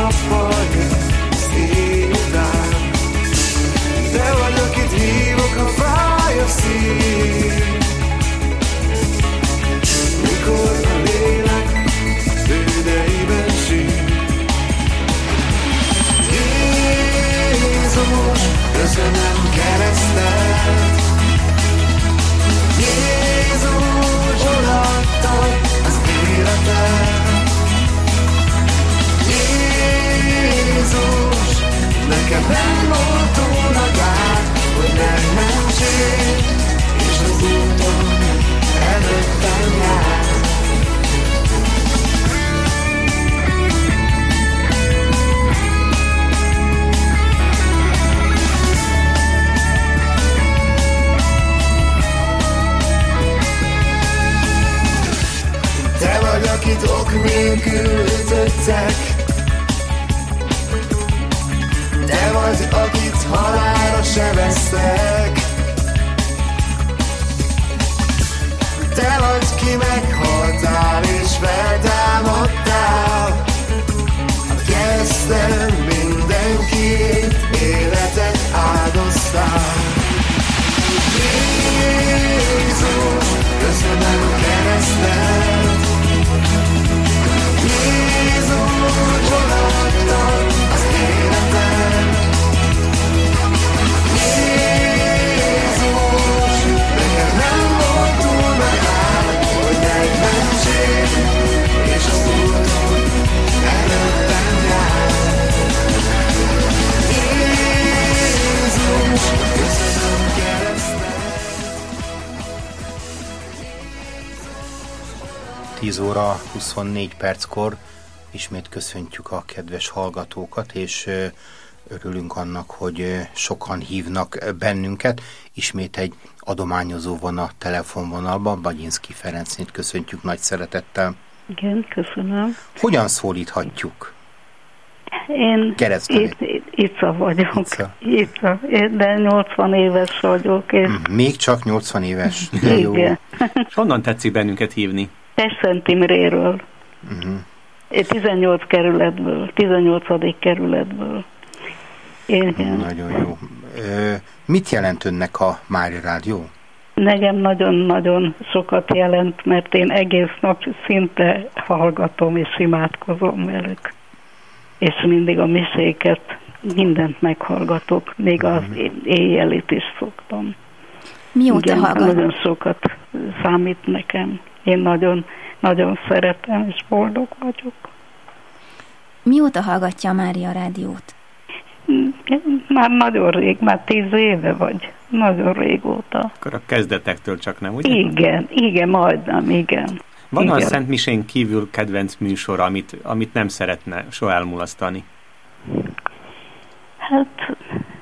nappal jössz délután. Te vagy, akit hívok, ha fáj a szív. Mikor a lélek bődeiben sír. Jézus, köszönöm keresztet. Jézus, odaadtad az életet. Jézus, nekem nem volt volna gát, hogy megmentsél, és az úton előttem jár. Te vagy, akit ok nélkül ütöttek. Te vagy, akit halálra sebeztek. Te vagy, ki meghaltál és feltámadtál. A kereszten mindenkiét életet áldoztál. Jézus, köszönöm keresztet. Jézus, odaadtad az életet. Jézus, nekem nem volt túl megállt, hogy megmentsél, és az úton előttem jár. Jézus, köszönöm keresztet. 10 óra 24 perckor ismét köszöntjük a kedves hallgatókat, és örülünk annak, hogy sokan hívnak bennünket. Ismét egy adományozó van a telefonvonalban, Bagyinszky Ferencnét köszöntjük nagy szeretettel. Igen, köszönöm. Hogyan szólíthatjuk? Én Ica vagyok. Ica, de 80 éves vagyok. És... Még csak 80 éves? De jó. Igen. És honnan tetszik bennünket hívni? Szent Imréről. 18 kerületből, 18. kerületből. Igen. Nagyon jó. Mit jelent önnek a Mária Rádió? Nekem nagyon-nagyon sokat jelent, mert én egész nap szinte hallgatom és imádkozom velük. És mindig a miséket, mindent meghallgatok, még az éjjelit is szoktam. Mióta hallgat? Nagyon sokat számít nekem. Én nagyon szeretem, és boldog vagyok. Mióta hallgatja a Mária Rádiót? Már nagyon rég, már 10 éve vagy. Nagyon régóta. Akkor a kezdetektől csak nem, ugye? Igen, majdnem, igen. Van igen. A Szent Misén kívül kedvenc műsor, amit nem szeretne soha elmulasztani? Hát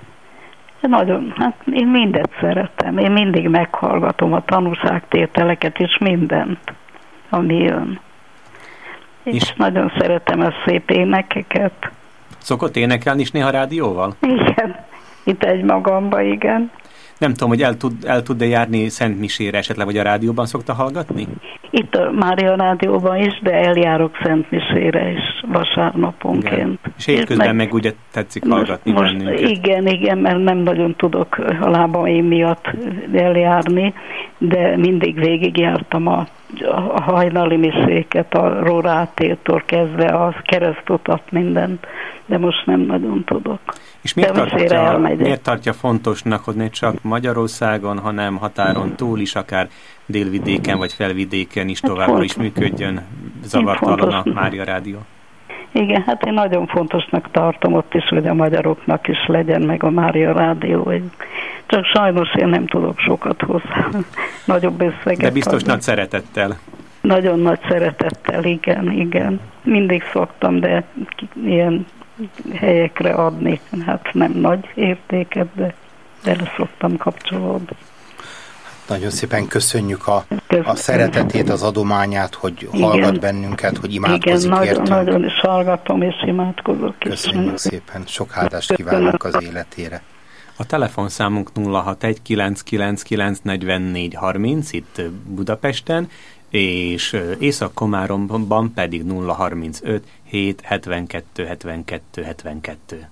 én mindet szeretem. Én mindig meghallgatom a tanúságtételeket és mindent, ami jön. És nagyon szeretem a szép énekeket. Szokott énekelni is néha rádióval? Igen, itt egymagamba, igen. Nem tudom, hogy el tud-e járni Szent Misére esetleg, vagy a rádióban szokta hallgatni? Itt a Mária Rádióban is, de eljárok Szent Misére is vasárnaponként. Igen. És hétközben meg ugye tetszik hallgatni bennünket. Igen, mert nem nagyon tudok a lábaim miatt eljárni, de mindig végigjártam a hajnali miséket, a Rórátétól kezdve a keresztutat, mindent, de most nem nagyon tudok. És miért tartja fontosnak, hogy ne csak Magyarországon, hanem határon túl is, akár délvidéken vagy felvidéken is továbbra is működjön zavartalan a Mária Rádió? Igen, hát én nagyon fontosnak tartom ott is, hogy a magyaroknak is legyen meg a Mária Rádió. Csak sajnos én nem tudok sokat hozzá. Nagyobb összeget. De biztos nagy szeretettel. Nagyon nagy szeretettel, igen. Mindig szoktam, de ilyen helyekre adni. Hát nem nagy értéket, de bele szoktam kapcsolódni. Nagyon szépen köszönjük a szeretetét, az adományát, hogy hallgat bennünket, hogy imádkozik értünk. Igen, nagyon is hallgatom és imádkozok. Köszönjük szépen, sok áldást kívánok az életére. A telefonszámunk 061 999 44 30 itt Budapesten, és Észak-Komáromban pedig 035 7 72 72 72.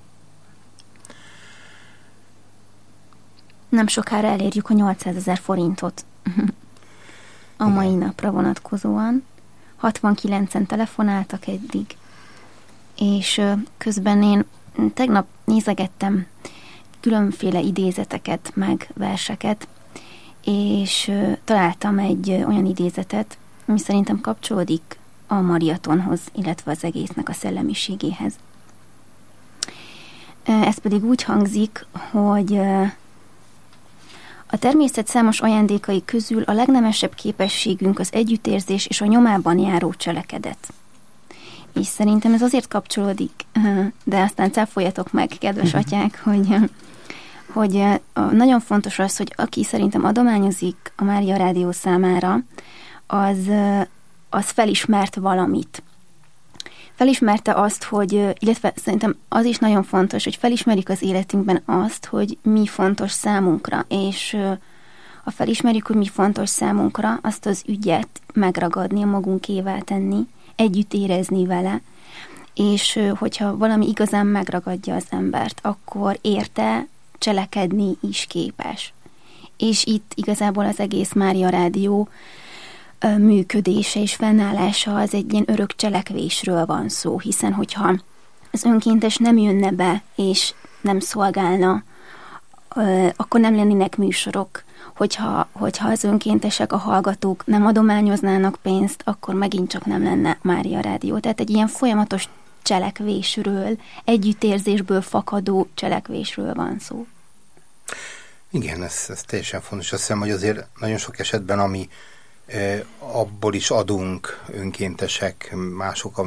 Nem sokára elérjük a 800 000 forintot a mai napra vonatkozóan. 69-en telefonáltak eddig, és közben én tegnap nézegettem különféle idézeteket, meg verseket, és találtam egy olyan idézetet, ami szerintem kapcsolódik a maratonhoz, illetve az egésznek a szellemiségéhez. Ez pedig úgy hangzik, hogy a természet számos ajándékai közül a legnemesebb képességünk az együttérzés és a nyomában járó cselekedet. És szerintem ez azért kapcsolódik, de aztán cáfoljatok meg, kedves atyák, hogy nagyon fontos az, hogy aki szerintem adományozik a Mária Rádió számára, az felismert valamit. Felismerte azt, hogy, illetve szerintem az is nagyon fontos, hogy felismerjük az életünkben azt, hogy mi fontos számunkra, és ha felismerjük, hogy mi fontos számunkra, azt az ügyet megragadni, a magunkévá tenni, együtt érezni vele, és hogyha valami igazán megragadja az embert, akkor érte cselekedni is képes. És itt igazából az egész Mária Rádió működése és fennállása az egy ilyen örök cselekvésről van szó, hiszen hogyha az önkéntes nem jönne be és nem szolgálna, akkor nem lennének műsorok. Hogyha az önkéntesek, a hallgatók nem adományoznának pénzt, akkor megint csak nem lenne Mária Rádió. Tehát egy ilyen folyamatos cselekvésről, együttérzésből fakadó cselekvésről van szó. Igen, ez teljesen fontos. Azt hiszem, hogy azért nagyon sok esetben, ami abból is adunk önkéntesek, mások,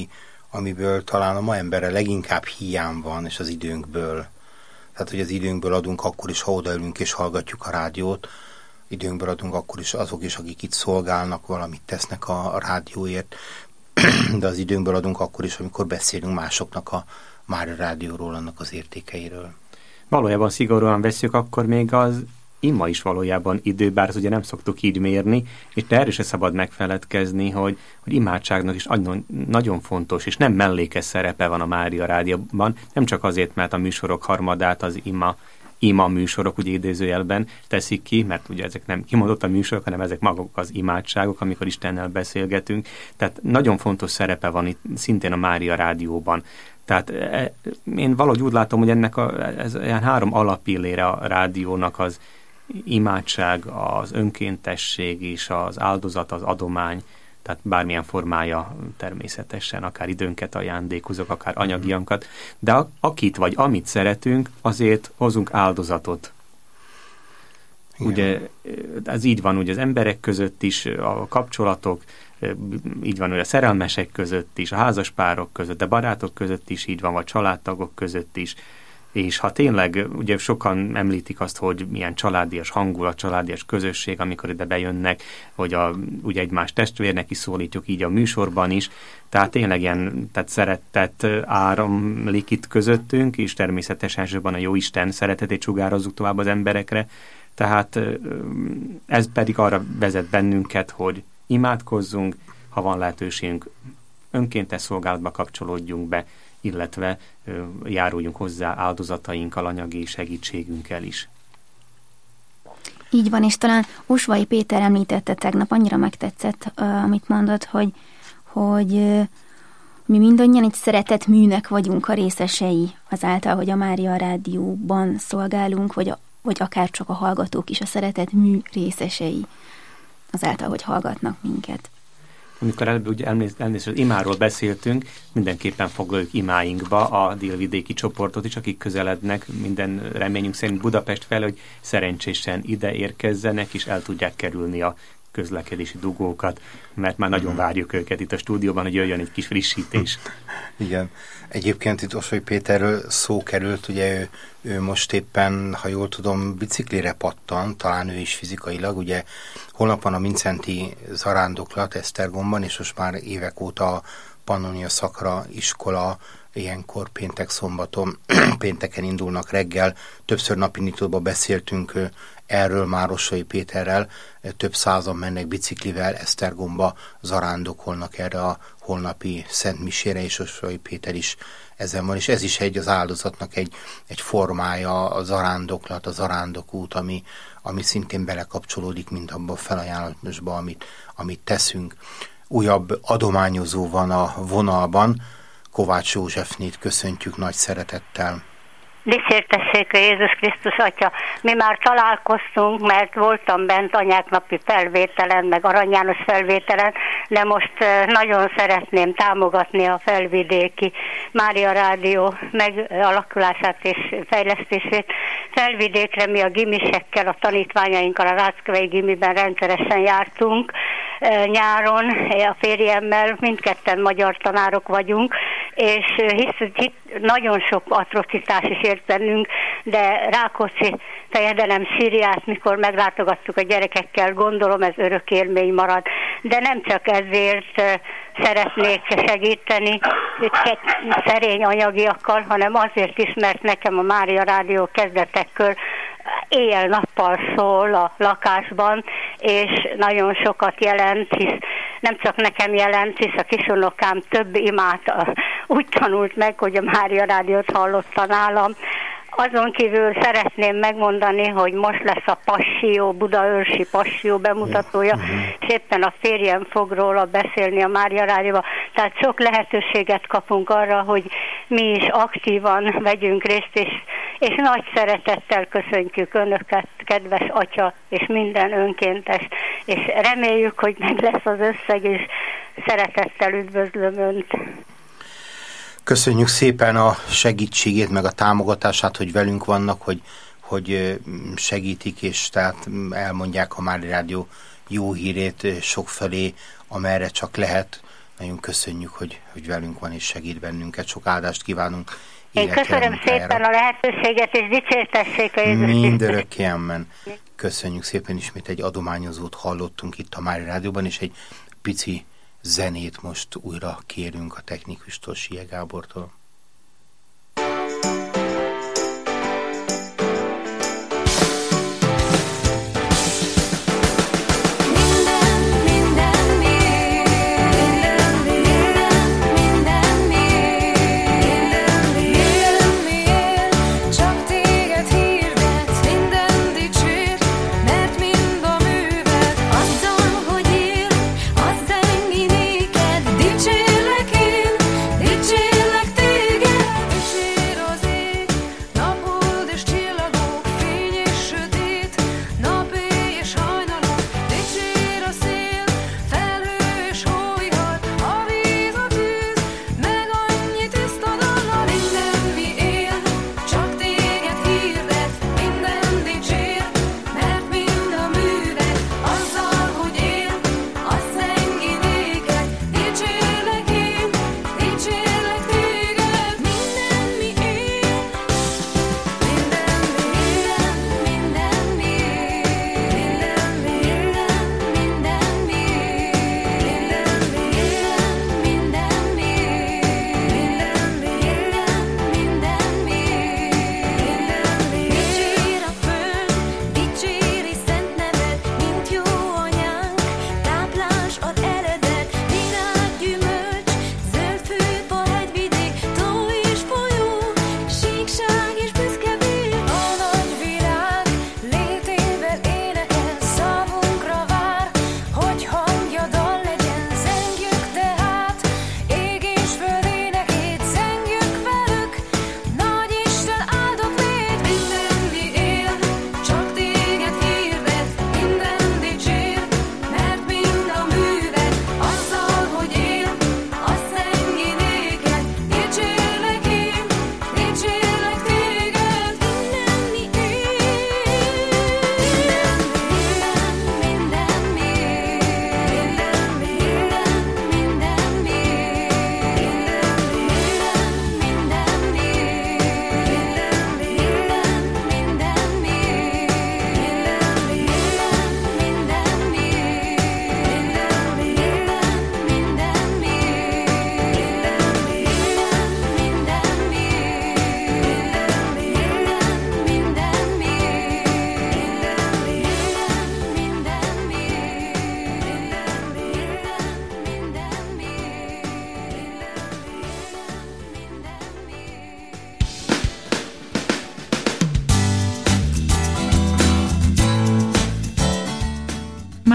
amiből talán a ma emberre leginkább hiány van, és az időnkből. Tehát, hogy az időnkből adunk akkor is, ha odaülünk és hallgatjuk a rádiót, időnkből adunk akkor is azok is, akik itt szolgálnak, valamit tesznek a rádióért, de az időnkből adunk akkor is, amikor beszélünk másoknak a Mária Rádióról, annak az értékeiről. Valójában szigorúan veszük, akkor még az ima is valójában idő, bár ugye nem szoktuk így mérni, és de erről se szabad megfeledkezni, hogy imádságnak is nagyon fontos, és nem mellékes szerepe van a Mária Rádióban, nem csak azért, mert a műsorok harmadát az ima műsorok, ugye idézőjelben teszik ki, mert ugye ezek nem kimondott a műsorok, hanem ezek maguk az imádságok, amikor Istennel beszélgetünk. Tehát nagyon fontos szerepe van itt szintén a Mária Rádióban. Tehát én valahogy úgy látom, hogy ennek ez ilyen 3 alapillére a rádiónak az imádság, az önkéntesség és az áldozat, az adomány, tehát bármilyen formája természetesen, akár időnket ajándékozok, akár anyagiankat, de akit vagy amit szeretünk, azért hozunk áldozatot. Igen. Ugye ez így van ugye az emberek között is, a kapcsolatok, így van ugye a szerelmesek között is, a házaspárok között, de barátok között is így van, vagy családtagok között is. És ha tényleg, ugye sokan említik azt, hogy milyen családias hangulat, családias közösség, amikor ide bejönnek, hogy ugye egymás testvérnek is szólítjuk így a műsorban is, tehát tényleg ilyen szeretet áramlik itt közöttünk, és természetesen elsősorban a Jóisten szeretetét sugározzuk tovább az emberekre, tehát ez pedig arra vezet bennünket, hogy imádkozzunk, ha van lehetőségünk, önkéntes szolgálatba kapcsolódjunk be, illetve járuljunk hozzá áldozatainkkal, anyagi segítségünkkel is. Így van, és talán Usvai Péter említette tegnap, annyira megtetszett, amit mondott, hogy mi mindannyian egy szeretett műnek vagyunk a részesei, azáltal, hogy a Mária Rádióban szolgálunk, vagy akár csak a hallgatók is a szeretett mű részesei, azáltal, hogy hallgatnak minket. Amikor előbb ugye elnézést, az imáról beszéltünk, mindenképpen foglaljuk imáinkba a délvidéki csoportot is, akik közelednek minden reményünk szerint Budapest fel, hogy szerencsésen ide érkezzenek, és el tudják kerülni a közlekedési dugókat, mert már nagyon várjuk őket itt a stúdióban, hogy jöjjön egy kis frissítés. Igen. Egyébként itt Osvai Péterről szó került, ugye ő most éppen, ha jól tudom, biciklire pattan, talán ő is fizikailag, ugye holnap van a Mincenti zarándoklat Esztergomban, és most már évek óta Pannonia Szakra iskola ilyenkor péntek-szombaton, pénteken indulnak reggel. Többször napi nyitóban beszéltünk erről Márossai Péterrel, több százan mennek biciklivel, Esztergomba zarándokolnak erre a holnapi Szent Misére, és Ossai Péter is ezen van, és ez is az áldozatnak egy formája, a zarándoklat, a zarándokút, ami szintén belekapcsolódik, mint abban a felajánlásba, amit teszünk. Újabb adományozó van a vonalban, Kovács Józsefnét köszöntjük nagy szeretettel. Dicsértessék a Jézus Krisztus Atya. Mi már találkoztunk, mert voltam bent anyáknapi felvételen, meg Arany János felvételen, de most nagyon szeretném támogatni a Felvidéki Mária Rádió megalakulását és fejlesztését. Felvidékre mi a gimisekkel, a tanítványainkkal a Ráckevei gimiben rendszeresen jártunk nyáron, a férjemmel, mindketten magyar tanárok vagyunk, és nagyon sok atrocitás is ért bennünk, de Rákóczi fejedelem sírját, mikor meglátogattuk a gyerekekkel, gondolom ez örök élmény marad. De nem csak ezért szeretnék segíteni szerény anyagiakkal, hanem azért is, mert nekem a Mária Rádió kezdetekkor éjjel-nappal szól a lakásban, és nagyon sokat jelent, hisz nem csak nekem jelent, hisz a kisunokám több imát úgy tanult meg, hogy a Mária Rádiót hallotta nálam. Azon kívül szeretném megmondani, hogy most lesz a Passió, Budaörsi Passió bemutatója, és éppen a férjem fog róla beszélni a Mária Rádióba. Tehát sok lehetőséget kapunk arra, hogy mi is aktívan vegyünk részt, és nagy szeretettel köszöntjük Önöket, kedves Atya, és minden önkéntes, és reméljük, hogy meg lesz az összeg, és szeretettel üdvözlöm Önt. Köszönjük szépen a segítségét, meg a támogatását, hogy velünk vannak, hogy segítik, és tehát elmondják a Mária Rádió jó hírét sokfelé, amerre csak lehet. Nagyon köszönjük, hogy velünk van és segít bennünket. Sok áldást kívánunk. Én köszönöm szépen a lehetőséget, és dicsértessék a Jézus Krisztus. Mindörökké amen. Köszönjük szépen, ismét egy adományozót hallottunk itt a Mária Rádióban, és egy pici zenét most újra kérünk a technikustól, Sie Gábortól. Dicsérlek én, dicsérlek téged.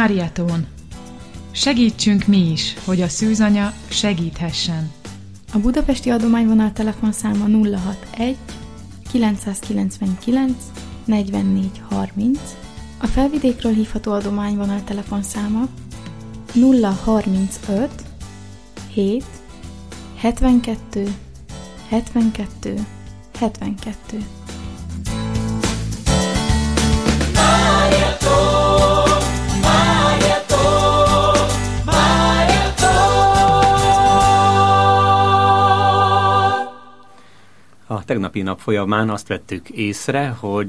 Máriatón. Segítsünk mi is, hogy a szűzanya segíthessen. A budapesti adományvonal telefonszáma 061 999 44 30. A Felvidékről hívható adományvonal telefonszáma 035 7 72 72 72. A tegnapi nap folyamán azt vettük észre, hogy